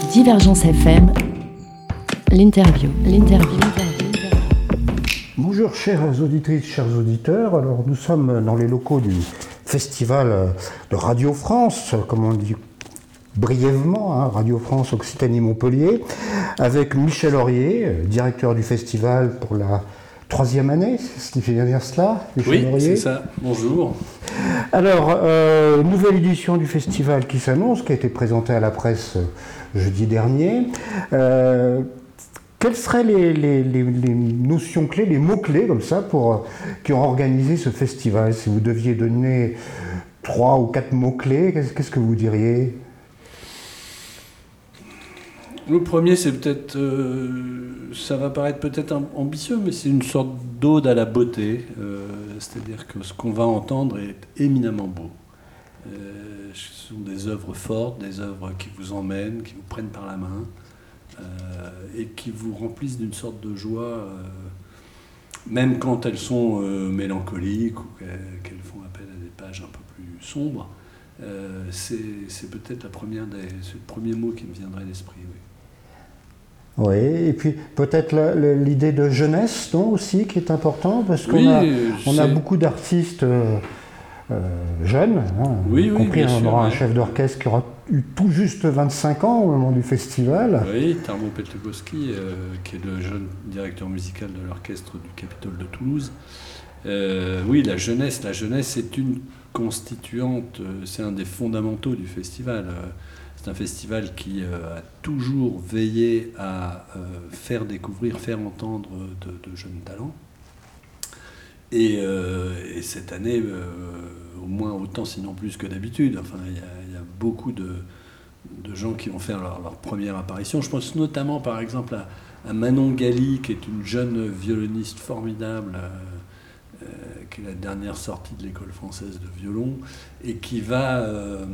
Divergence FM, l'interview. Bonjour chères auditrices, chers auditeurs. Alors nous sommes dans les locaux du festival de Radio France, comme on dit brièvement, Radio France Occitanie-Montpellier, avec Michel Aurier, directeur du festival pour la 3e année, c'est ce qui fait dire cela, Michel Aurier. C'est ça, bonjour. Alors, nouvelle édition du festival qui s'annonce, qui a été présentée à la presse jeudi dernier. Quelles seraient les notions clés, les mots-clés comme ça, qui ont organisé ce festival? Si vous deviez donner 3 ou 4 mots-clés, qu'est-ce que vous diriez? Le premier, c'est peut-être, ça va paraître peut-être ambitieux, mais c'est une sorte d'ode à la beauté. C'est-à-dire que ce qu'on va entendre est éminemment beau. Ce sont des œuvres fortes, des œuvres qui vous emmènent, qui vous prennent par la main, et qui vous remplissent d'une sorte de joie, même quand elles sont mélancoliques ou qu'elles font appel à des pages un peu plus sombres. C'est peut-être le premier mot qui me viendrait à l'esprit. Oui. Oui, et puis peut-être l'idée de jeunesse, non, aussi, qui est important, parce qu'on a beaucoup d'artistes jeunes, y compris on aura un chef d'orchestre qui aura eu tout juste 25 ans au moment du festival. Oui, Tarmo Petlogowski, qui est le jeune directeur musical de l'orchestre du Capitole de Toulouse. Oui, la jeunesse est une constituante, c'est un des fondamentaux du festival. C'est un festival qui a toujours veillé à faire découvrir, faire entendre de jeunes talents. Et cette année, au moins autant, sinon plus que d'habitude, enfin, il y a beaucoup de gens qui vont faire leur première apparition. Je pense notamment, par exemple, à Manon Gali, qui est une jeune violoniste formidable, qui est la dernière sortie de l'école française de violon, et qui va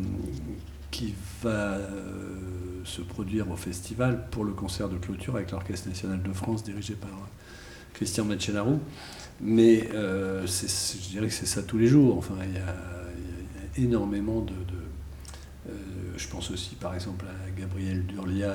se produire au festival pour le concert de clôture avec l'Orchestre National de France, dirigé par Christian Metchenarou. Mais je dirais que c'est ça tous les jours. Enfin, il y a énormément je pense aussi, par exemple, à Gabriel Durlia,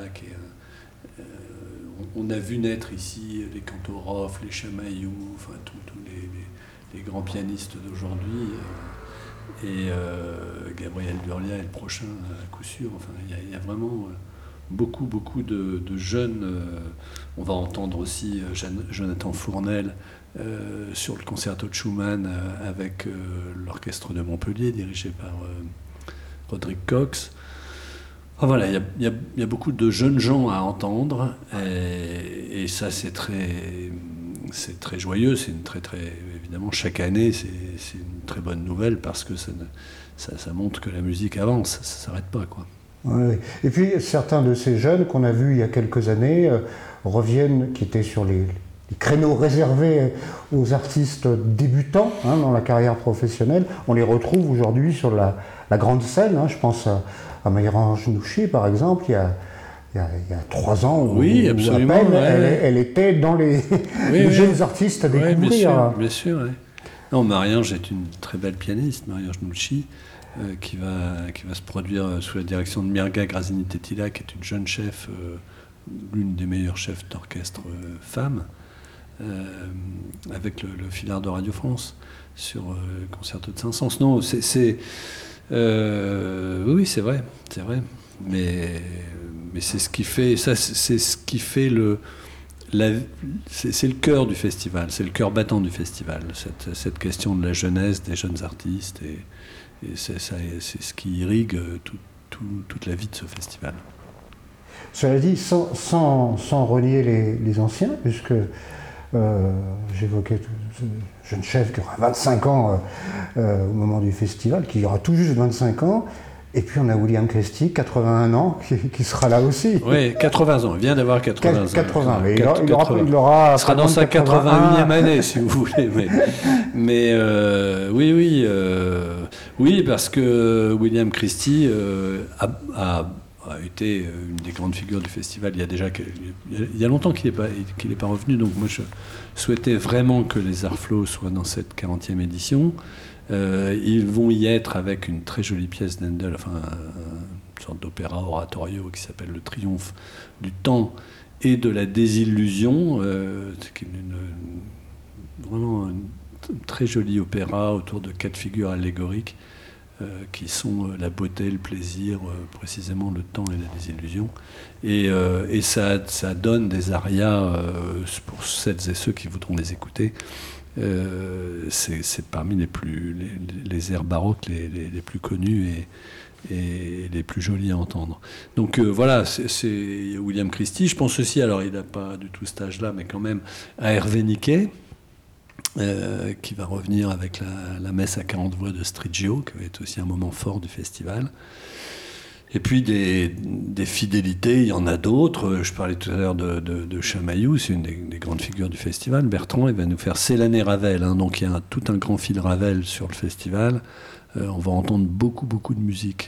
on a vu naître ici les Kantorov, les Chamaillou, enfin tous les grands pianistes d'aujourd'hui. Et Gabriel Durlia est le prochain à coup sûr. Enfin, il y a vraiment beaucoup de jeunes. On va entendre aussi Jonathan Fournel sur le concerto de Schumann avec l'orchestre de Montpellier dirigé par Roderick Cox. Enfin, voilà, il y a beaucoup de jeunes gens à entendre et ça c'est très joyeux, c'est évidemment chaque année c'est une très bonne nouvelle parce que ça montre que la musique avance, ça s'arrête pas quoi. Oui. Et puis certains de ces jeunes qu'on a vus il y a quelques années reviennent, qui étaient sur les créneaux réservés aux artistes débutants dans la carrière professionnelle. On les retrouve aujourd'hui sur la grande scène. Je pense à Mayra Nouchi par exemple, il y a 3 ans, oui, absolument, à peine, elle était dans les jeunes artistes à découvrir. Bien sûr. Ouais. Non, Marie-Ange est une très belle pianiste, Marie-Ange Nouchi, qui va se produire sous la direction de Mirga Grazini-Tettila, qui est une jeune chef, l'une des meilleures chefs d'orchestre femmes, avec le Filard de Radio France sur le concerto de Saint-Saëns. Non, oui, c'est vrai. Mais c'est ce qui fait, c'est le cœur du festival, c'est le cœur battant du festival, cette question de la jeunesse, des jeunes artistes, et c'est ce qui irrigue toute la vie de ce festival. Cela dit, sans renier les anciens, puisque j'évoquais ce jeune chef qui aura 25 ans au moment du festival, qui aura tout juste 25 ans, et puis on a William Christie, 81 ans, qui sera là aussi. Oui, 80 ans, il vient d'avoir 80 ans. 80, mais il aura il sera dans sa 81e année, si vous voulez. Mais oui, parce que William Christie a été une des grandes figures du festival. Il y a longtemps qu'il n'est pas revenu, donc moi je souhaitais vraiment que les Arts-Flots soient dans cette 40e édition. Ils vont y être avec une très jolie pièce d'Handel, enfin sorte d'opéra oratorio qui s'appelle Le Triomphe du temps et de la désillusion, qui est vraiment un très joli opéra autour de 4 figures allégoriques qui sont la beauté, le plaisir, précisément le temps et la désillusion. Et ça donne des arias pour celles et ceux qui voudront les écouter. C'est parmi les airs baroques les plus connus et les plus jolis à entendre. Donc voilà, c'est William Christie. Je pense aussi, alors il n'a pas du tout cet âge-là, mais quand même, à Hervé Niquet, qui va revenir avec la messe à 40 voix de Striggio, qui va être aussi un moment fort du festival. Et puis des fidélités, il y en a d'autres. Je parlais tout à l'heure de Chamaillou, c'est une des grandes figures du festival. Bertrand, il va nous faire C'est l'année Ravel, hein, donc il y a tout un grand fil Ravel sur le festival. On va entendre beaucoup de musique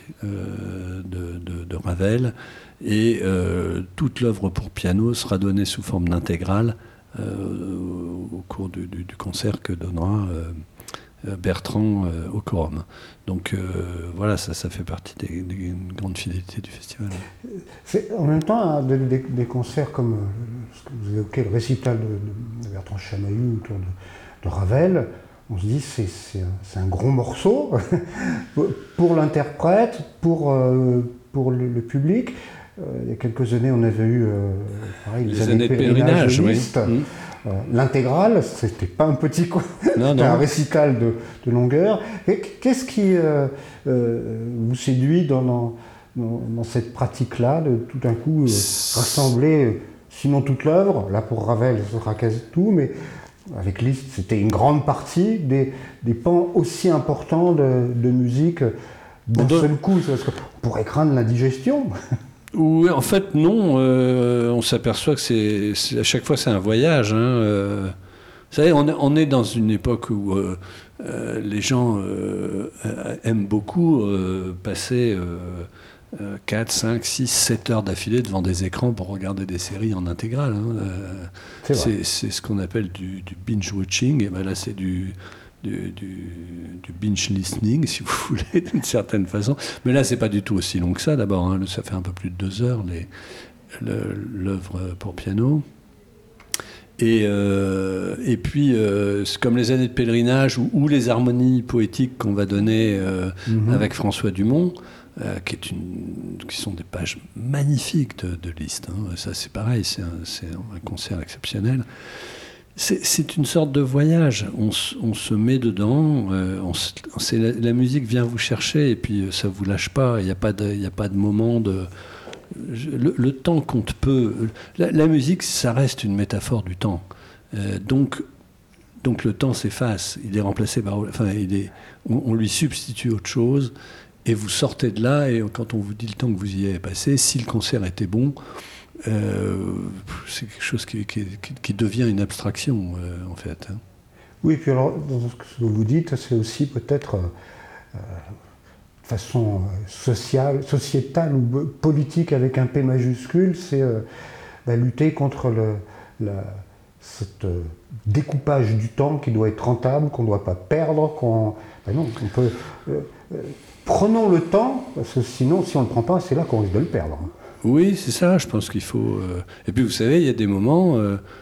de Ravel, et toute l'œuvre pour piano sera donnée sous forme d'intégrale au cours du concert que donnera Bertrand au Quorum. Donc voilà, ça fait partie des grandes fidélités du festival. C'est en même temps des concerts comme ce que vous évoquez, le récital de Bertrand Chamaillou autour de Ravel. On se dit c'est un gros morceau pour l'interprète, pour le public. Il y a quelques années, on avait eu pareil, les années de pèlerinage. Oui. L'intégrale, c'était pas un petit coup, c'était un récital de longueur. Et qu'est-ce qui vous séduit dans cette pratique-là, de tout d'un coup rassembler, sinon toute l'œuvre, là pour Ravel, ce sera quasi tout, mais avec Liszt, c'était une grande partie des pans aussi importants de musique d'un seul coup, parce qu'on pourrait craindre l'indigestion. Oui, en fait, non. On s'aperçoit que à chaque fois, c'est un voyage. Hein. Vous savez, on est dans une époque où les gens aiment beaucoup passer 4, 5, 6, 7 heures d'affilée devant des écrans pour regarder des séries en intégrale. Hein. C'est ce qu'on appelle du binge-watching. Et ben là, c'est du binge listening, si vous voulez, d'une certaine façon. Mais là, c'est pas du tout aussi long que ça, d'abord. Hein. Ça fait un peu plus de 2 heures, l'œuvre pour piano. Et puis, c'est comme les années de pèlerinage ou les harmonies poétiques qu'on va donner avec François Dumont, qui sont des pages magnifiques de Liszt. Hein. Ça, c'est pareil, c'est un concert exceptionnel. C'est une sorte de voyage. On se met dedans. La musique vient vous chercher et puis ça vous lâche pas. Il n'y a pas de moment de. Le temps compte peu. La musique, ça reste une métaphore du temps. Donc le temps s'efface. Il est remplacé par. Enfin, on lui substitue autre chose et vous sortez de là. Et quand on vous dit le temps que vous y avez passé, si le concert était bon. C'est quelque chose qui devient une abstraction, en fait. Hein. Oui, puis alors, dans ce que vous dites, c'est aussi peut-être de façon sociétale ou politique avec un P majuscule, c'est lutter contre cette découpage du temps qui doit être rentable, qu'on ne doit pas perdre, prenons le temps, parce que sinon, si on ne le prend pas, c'est là qu'on risque de le perdre. Oui, c'est ça, je pense qu'il faut... Et puis vous savez, il y a des moments,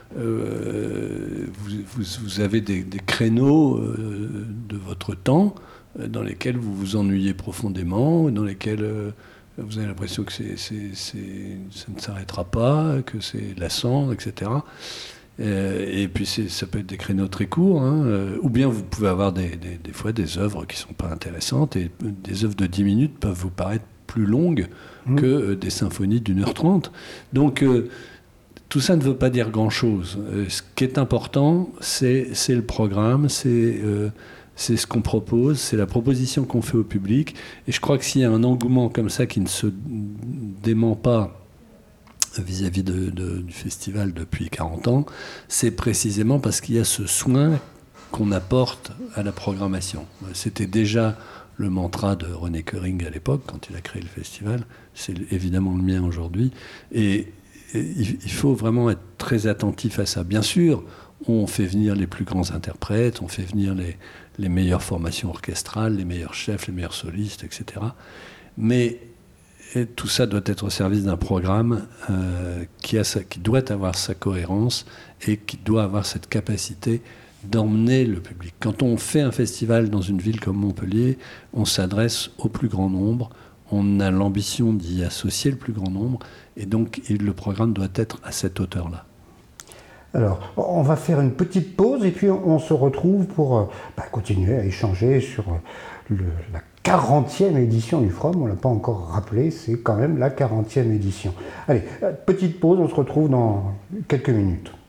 vous avez des créneaux de votre temps dans lesquels vous vous ennuyez profondément, dans lesquels vous avez l'impression que ça ne s'arrêtera pas, que c'est lassant, etc. Et puis ça peut être des créneaux très courts, hein, ou bien vous pouvez avoir des fois des œuvres qui ne sont pas intéressantes, et des œuvres de 10 minutes peuvent vous paraître plus longues que des symphonies d'1h30. Donc tout ça ne veut pas dire grand-chose. Ce qui est important, c'est le programme, c'est ce qu'on propose, c'est la proposition qu'on fait au public. Et je crois que s'il y a un engouement comme ça qui ne se dément pas vis-à-vis du festival depuis 40 ans, c'est précisément parce qu'il y a ce soin qu'on apporte à la programmation. C'était déjà le mantra de René Koering à l'époque, quand il a créé le festival. C'est évidemment le mien aujourd'hui. Et il faut vraiment être très attentif à ça. Bien sûr, on fait venir les plus grands interprètes, on fait venir les meilleures formations orchestrales, les meilleurs chefs, les meilleurs solistes, etc. Mais Et tout ça doit être au service d'un programme qui doit avoir sa cohérence et qui doit avoir cette capacité d'emmener le public. Quand on fait un festival dans une ville comme Montpellier, on s'adresse au plus grand nombre, on a l'ambition d'y associer le plus grand nombre, et donc le programme doit être à cette hauteur-là. Alors, on va faire une petite pause et puis on se retrouve pour continuer à échanger sur la 40e édition du From. On ne l'a pas encore rappelé, c'est quand même la 40e édition. Allez, petite pause, on se retrouve dans quelques minutes.